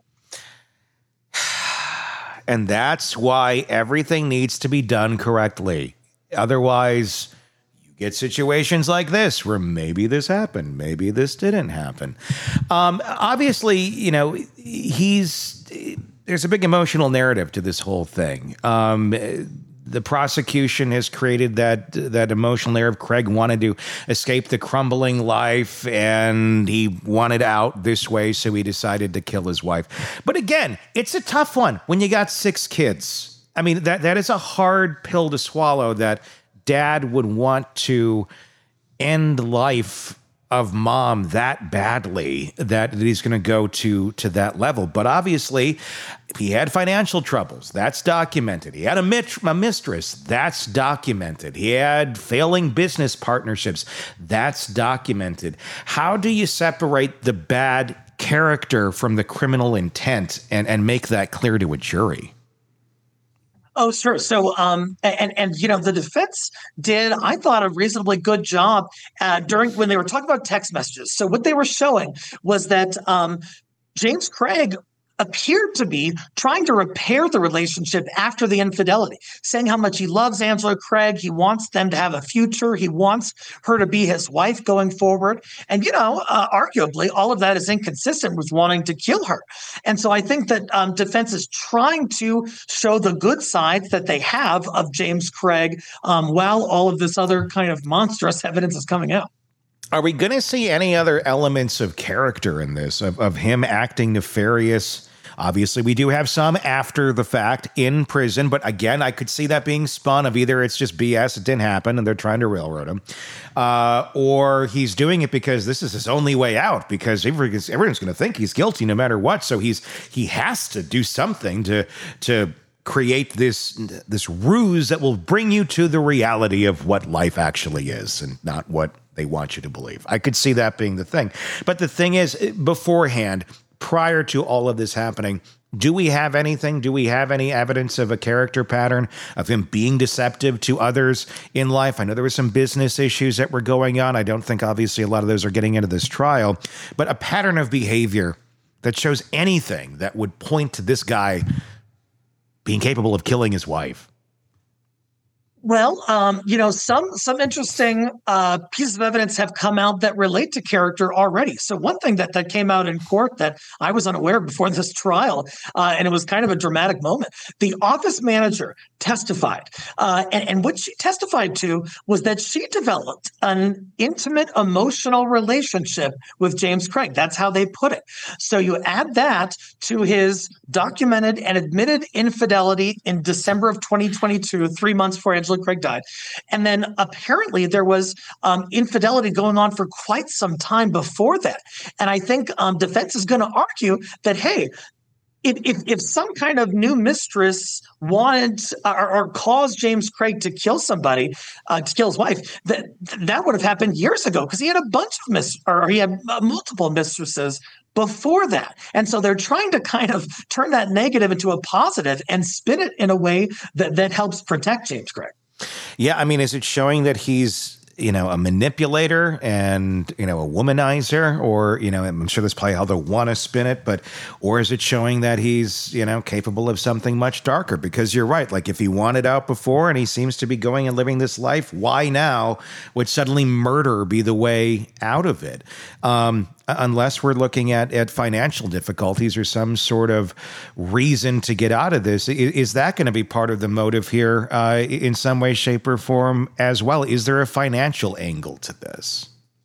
And that's why everything needs to be done correctly. Otherwise, get situations like this where maybe this happened, maybe this didn't happen. Um, obviously, you know, he's there's a big emotional narrative to this whole thing. Um, the prosecution has created that that emotional narrative. Craig wanted to escape the crumbling life, and he wanted out this way, so he decided to kill his wife. But again, it's a tough one when you got six kids. I mean, that that is a hard pill to swallow, that dad would want to end life of mom that badly that he's going to go to to that level. But obviously, he had financial troubles. That's documented. He had a, mit- a mistress. That's documented. He had failing business partnerships. That's documented. How do you separate the bad character from the criminal intent and, and make that clear to a jury? Oh, sure. So, um, and, and, you know, the defense did, I thought, a reasonably good job uh, during when they were talking about text messages. So what they were showing was that um, James Craig appeared to be trying to repair the relationship after the infidelity, saying how much he loves Angela Craig. He wants them to have a future. He wants her to be his wife going forward. And, you know, uh, arguably, all of that is inconsistent with wanting to kill her. And so I think that um, defense is trying to show the good sides that they have of James Craig um, while all of this other kind of monstrous evidence is coming out. Are we going to see any other elements of character in this, of, of him acting nefarious Obviously, we do have some after the fact in prison, but again, I could see that being spun of either it's just B S, it didn't happen, and they're trying to railroad him, uh, or he's doing it because this is his only way out, because everyone's, everyone's going to think he's guilty no matter what, so he's he has to do something to to create this this ruse that will bring you to the reality of what life actually is and not what they want you to believe. I could see that being the thing. But the thing is, beforehand, prior to all of this happening, do we have anything? Do we have any evidence of a character pattern of him being deceptive to others in life? I know there were some business issues that were going on. I don't think, obviously, a lot of those are getting into this trial, but a pattern of behavior that shows anything that would point to this guy being capable of killing his wife. Well, um, you know, some some interesting uh, pieces of evidence have come out that relate to character already. So one thing that, that came out in court that I was unaware of before this trial, uh, and it was kind of a dramatic moment, the office manager testified. Uh, and, and what she testified to was that she developed an intimate emotional relationship with James Craig. That's how they put it. So you add that to his documented and admitted infidelity in December of twenty twenty-two, three months before Angela Craig died. And then apparently there was um, infidelity going on for quite some time before that. And I think um, defense is going to argue that, hey, If, if if some kind of new mistress wanted or, or caused James Craig to kill somebody, uh, to kill his wife, that that would have happened years ago, because he had a bunch of mis or he had multiple mistresses before that. And so they're trying to kind of turn that negative into a positive and spin it in a way that that helps protect James Craig. Yeah, I mean, is it showing that he's, you know, a manipulator and, you know, a womanizer, or, you know, I'm sure that's probably how they want to spin it, but, or is it showing that he's, you know, capable of something much darker? Because you're right. Like, if he wanted out before and he seems to be going and living this life, why now would suddenly murder be the way out of it? Um, unless we're looking at, at financial difficulties or some sort of reason to get out of this. Is, is that going to be part of the motive here uh, in some way, shape, or form as well? Is there a financial angle to this?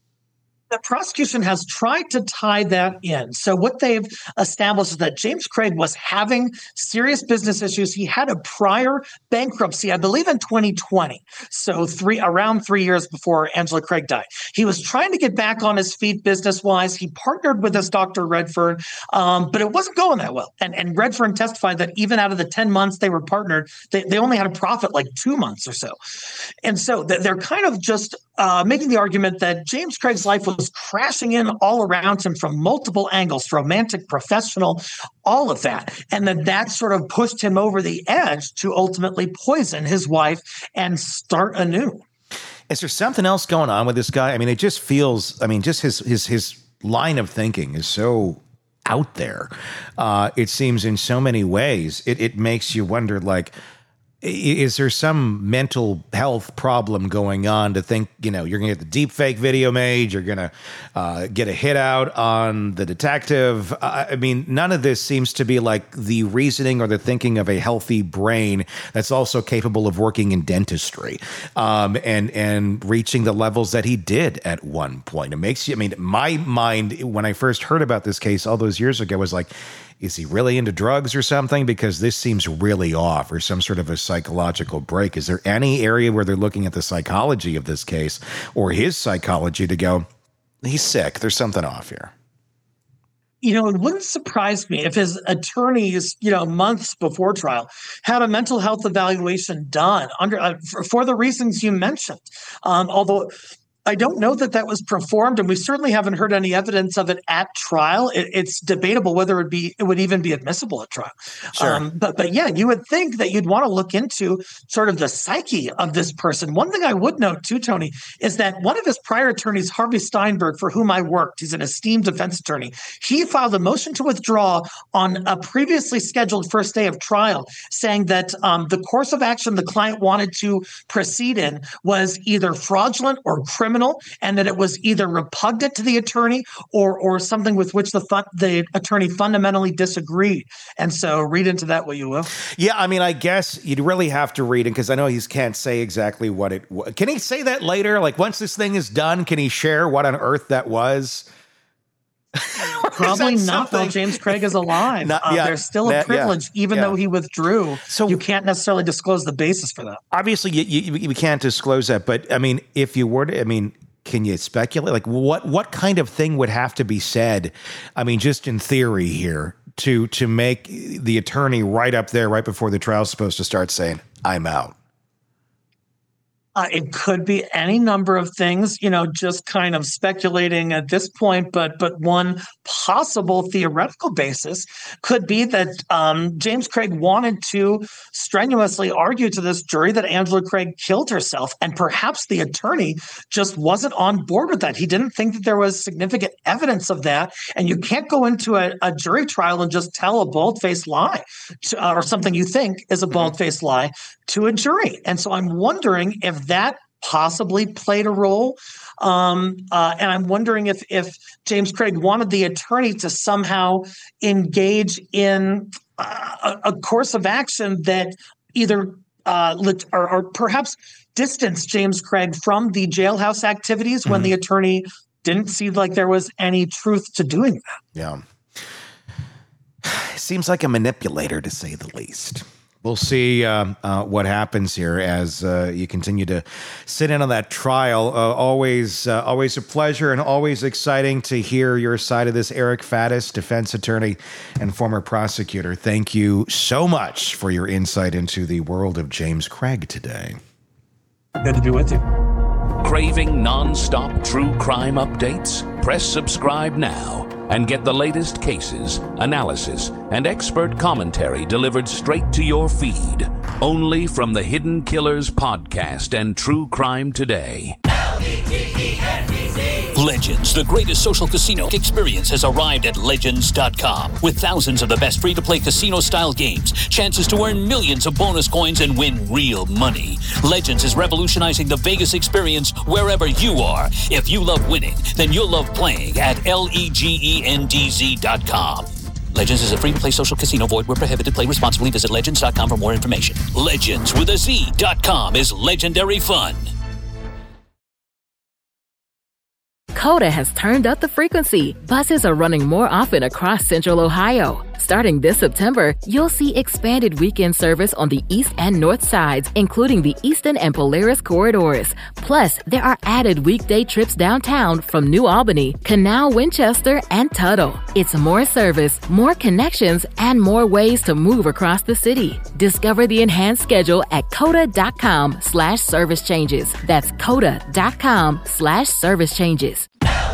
The prosecution has tried to tie that in. So what they've established is that James Craig was having serious business issues. He had a prior bankruptcy, I believe in twenty twenty. So three around three years before Angela Craig died. He was trying to get back on his feet business-wise. He partnered with this Doctor Redfern, um, but it wasn't going that well. And, and Redfern testified that even out of the ten months they were partnered, they, they only had a profit like two months or so. And so they're kind of just uh, making the argument that James Craig's life was crashing in all around him from multiple angles, romantic, professional, all of that. And that that sort of pushed him over the edge to ultimately poison his wife and start anew. Is there something else going on with this guy? I mean, it just feels, I mean, just his his his line of thinking is so out there. Uh, it seems in so many ways, it, it makes you wonder, like, is there some mental health problem going on to think, you know, you're going to get the deep fake video made, you're going to uh, get a hit out on the detective? Uh, I mean, none of this seems to be like the reasoning or the thinking of a healthy brain that's also capable of working in dentistry um, and, and reaching the levels that he did at one point. It makes you, I mean, my mind, when I first heard about this case all those years ago, was like, is he really into drugs or something? Because this seems really off, or some sort of a psychological break. Is there any area where they're looking at the psychology of this case or his psychology to go, he's sick, there's something off here? You know, it wouldn't surprise me if his attorneys, you know, months before trial had a mental health evaluation done under uh, for, for the reasons you mentioned. Um, although I don't know that that was performed, and we certainly haven't heard any evidence of it at trial. It, it's debatable whether it would be it would even be admissible at trial. Sure. Um, but but yeah, you would think that you'd want to look into sort of the psyche of this person. One thing I would note too, Tony, is that one of his prior attorneys, Harvey Steinberg, for whom I worked, he's an esteemed defense attorney. He filed a motion to withdraw on a previously scheduled first day of trial, saying that um, the course of action the client wanted to proceed in was either fraudulent or criminal. And that it was either repugnant to the attorney or or something with which the fun, the attorney fundamentally disagreed. And so read into that what you will. Yeah, I mean, I guess you'd really have to read it, because I know he can't say exactly what it was. Can he say that later? Like, once this thing is done, can he share what on earth that was? Probably not while James Craig is alive. Not, yeah, uh, there's still a that, privilege, yeah, even yeah. though he withdrew. So you can't necessarily disclose the basis for that. Obviously, you, you, you can't disclose that. But I mean, if you were to, I mean, can you speculate? Like, what what kind of thing would have to be said? I mean, just in theory here, to to make the attorney right up there, right before the trial's supposed to start, saying, "I'm out." Uh, it could be any number of things, you know, just kind of speculating at this point. But but one possible theoretical basis could be that um, James Craig wanted to strenuously argue to this jury that Angela Craig killed herself. And perhaps the attorney just wasn't on board with that. He didn't think that there was significant evidence of that. And you can't go into a, a jury trial and just tell a bald-faced lie to, uh, or something you think is a bald-faced lie to a jury. And so I'm wondering if that possibly played a role. Um, uh, and I'm wondering if if James Craig wanted the attorney to somehow engage in uh, a, a course of action that either uh, lit- or, or perhaps distanced James Craig from the jailhouse activities mm-hmm. when the attorney didn't see like there was any truth to doing that. Yeah. Seems like a manipulator, to say the least. We'll see uh, uh, what happens here as uh, you continue to sit in on that trial. Uh, always, uh, always a pleasure and always exciting to hear your side of this. Eric Faddis, defense attorney and former prosecutor. Thank you so much for your insight into the world of James Craig today. Good to be with you. Craving non-stop true crime updates? Press subscribe now and get the latest cases, analysis, and expert commentary delivered straight to your feed. Only from the Hidden Killers podcast and True Crime Today. Legends, the greatest social casino experience, has arrived at Legends dot com. With thousands of the best free-to-play casino-style games, chances to earn millions of bonus coins and win real money. Legends is revolutionizing the Vegas experience wherever you are. If you love winning, then you'll love playing at Legends dot com. Legends is a free-to-play social casino. Void where prohibited. Play responsibly. Visit Legends dot com for more information. Legends with a Z dot com is legendary fun. Coda has turned up the frequency. Buses are running more often across Central Ohio. Starting this September, you'll see expanded weekend service on the east and north sides, including the Eastern and Polaris corridors. Plus, there are added weekday trips downtown from New Albany, Canal, Winchester, and Tuttle. It's more service, more connections, and more ways to move across the city. Discover the enhanced schedule at coda.com slash service changes. That's coda.com slash service changes.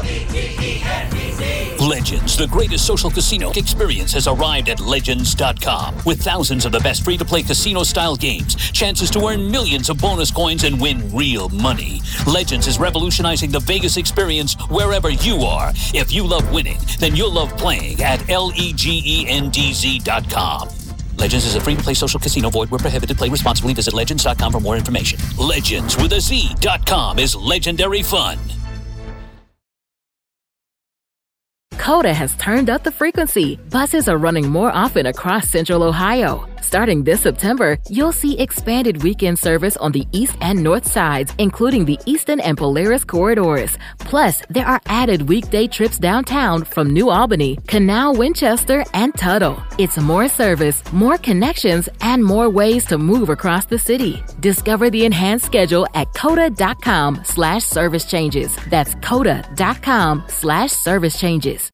Legends, the greatest social casino experience, has arrived at Legends dot com. With thousands of the best free-to-play casino-style games, chances to earn millions of bonus coins and win real money. Legends is revolutionizing the Vegas experience wherever you are. If you love winning, then you'll love playing at Legends dot com. Legends is a free-to-play social casino. Void where prohibited. Play responsibly. Visit Legends dot com for more information. Legends with a Z dot com is legendary fun. Coda has turned up the frequency. Buses are running more often across Central Ohio. Starting this September, you'll see expanded weekend service on the east and north sides, including the Eastern and Polaris corridors. Plus, there are added weekday trips downtown from New Albany, Canal, Winchester, and Tuttle. It's more service, more connections, and more ways to move across the city. Discover the enhanced schedule at coda.com slash service changes. That's coda.com slash service changes.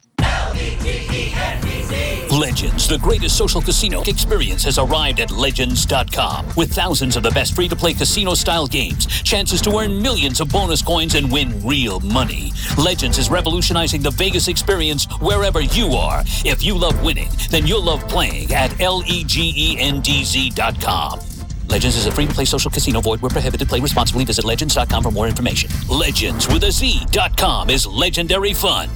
Legends, the greatest social casino experience, has arrived at Legends dot com. With thousands of the best free-to-play casino-style games, chances to earn millions of bonus coins and win real money. Legends is revolutionizing the Vegas experience wherever you are. If you love winning, then you'll love playing at Legends dot com. Legends is a free-to-play social casino. Void where prohibited. Play responsibly. Visit Legends dot com for more information. Legends with a Z dot com is legendary fun.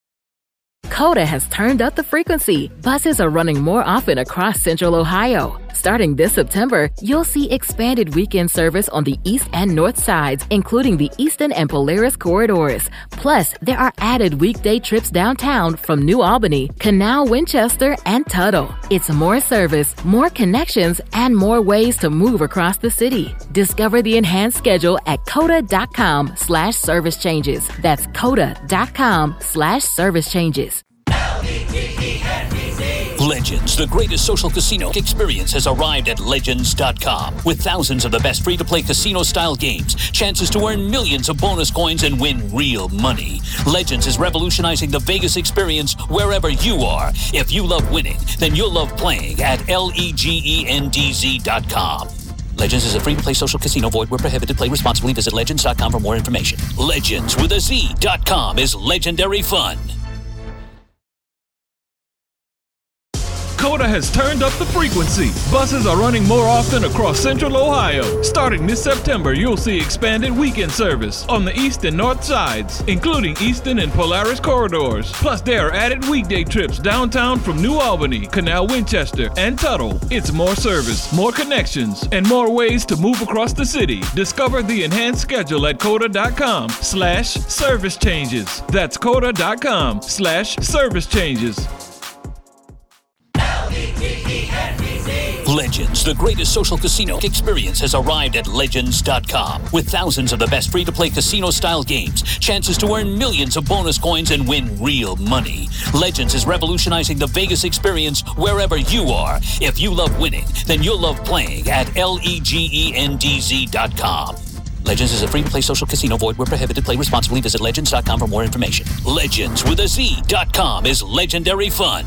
Coda has turned up the frequency. Buses are running more often across Central Ohio. Starting this September, you'll see expanded weekend service on the east and north sides, including the Eastern and Polaris corridors. Plus, there are added weekday trips downtown from New Albany, Canal, Winchester, and Tuttle. It's more service, more connections, and more ways to move across the city. Discover the enhanced schedule at coda.com slash service changes. That's coda.com slash service changes. Legends, the greatest social casino experience, has arrived at Legends dot com. With thousands of the best free-to-play casino-style games, chances to earn millions of bonus coins and win real money. Legends is revolutionizing the Vegas experience wherever you are. If you love winning, then you'll love playing at legends dot com. Legends is a free-to-play social casino. Void where prohibited. Play responsibly. Visit legends dot com for more information. Legends with a Z dot com is legendary fun. Coda has turned up the frequency. Buses are running more often across Central Ohio. Starting this September, you'll see expanded weekend service on the east and north sides, including Eastern and Polaris corridors. Plus, there are added weekday trips downtown from New Albany, Canal, Winchester, and Tuttle. It's more service, more connections, and more ways to move across the city. Discover the enhanced schedule at coda.com slash service changes. That's coda.com slash service changes. Legends, the greatest social casino experience, has arrived at Legends dot com. With thousands of the best free-to-play casino-style games, chances to earn millions of bonus coins and win real money. Legends is revolutionizing the Vegas experience wherever you are. If you love winning, then you'll love playing at legends dot com. Legends is a free-to-play social casino. Void where prohibited. Play responsibly. Visit legends dot com for more information. Legends with a Z dot com is legendary fun.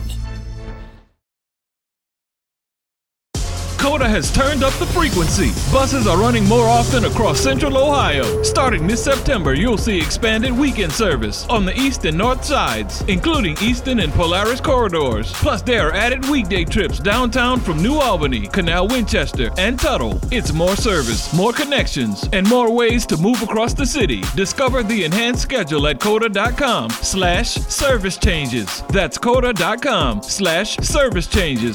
Coda has turned up the frequency. Buses are running more often across Central Ohio. Starting this September, you'll see expanded weekend service on the east and north sides, including Eastern and Polaris corridors. Plus, there are added weekday trips downtown from New Albany, Canal, Winchester, and Tuttle. It's more service, more connections, and more ways to move across the city. Discover the enhanced schedule at coda.com slash service changes. That's coda.com slash service changes.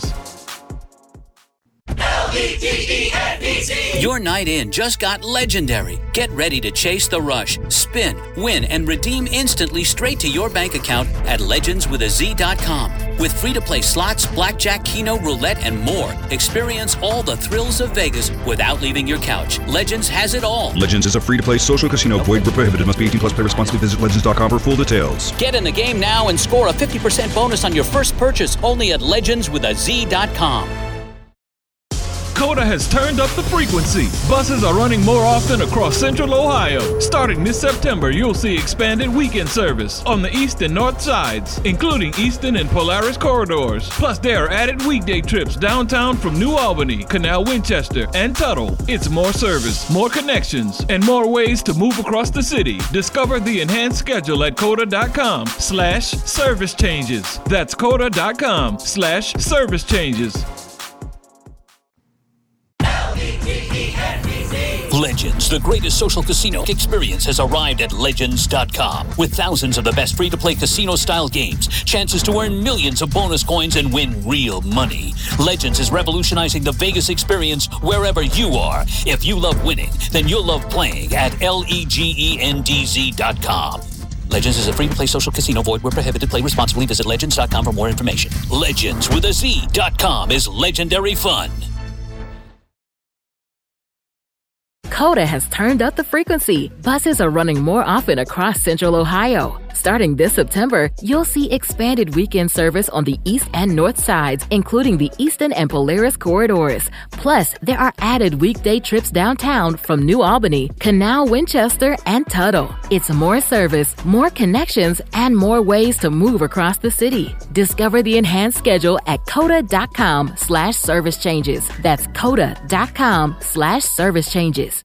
Your night in just got legendary. Get ready to chase the rush, spin, win, and redeem instantly straight to your bank account at legends with a Z dot com. With free-to-play slots, blackjack, keno, roulette, and more, experience all the thrills of Vegas without leaving your couch. Legends has it all. Legends is a free-to-play social casino. Void where prohibited. Must be eighteen plus. Play responsibly. Visit legends dot com for full details. Get in the game now and score a fifty percent bonus on your first purchase only at legends with a Z dot com. Coda has turned up the frequency. Buses are running more often across Central Ohio. Starting this September, you'll see expanded weekend service on the east and north sides, including Eastern and Polaris corridors. Plus, there are added weekday trips downtown from New Albany, Canal, Winchester, and Tuttle. It's more service, more connections, and more ways to move across the city. Discover the enhanced schedule at coda.com slash service changes. That's coda.com slash service changes. Legends, the greatest social casino experience, has arrived at Legends dot com. With thousands of the best free-to-play casino-style games, chances to earn millions of bonus coins and win real money. Legends is revolutionizing the Vegas experience wherever you are. If you love winning, then you'll love playing at legends dot com. Legends is a free-to-play social casino. Void where prohibited. Play responsibly. Visit legends dot com for more information. Legends with a Z dot com is legendary fun. Coda has turned up the frequency. Buses are running more often across Central Ohio. Starting this September, you'll see expanded weekend service on the east and north sides, including the Eastern and Polaris corridors. Plus, there are added weekday trips downtown from New Albany, Canal, Winchester, and Tuttle. It's more service, more connections, and more ways to move across the city. Discover the enhanced schedule at coda.com slash service changes. That's coda.com slash service changes.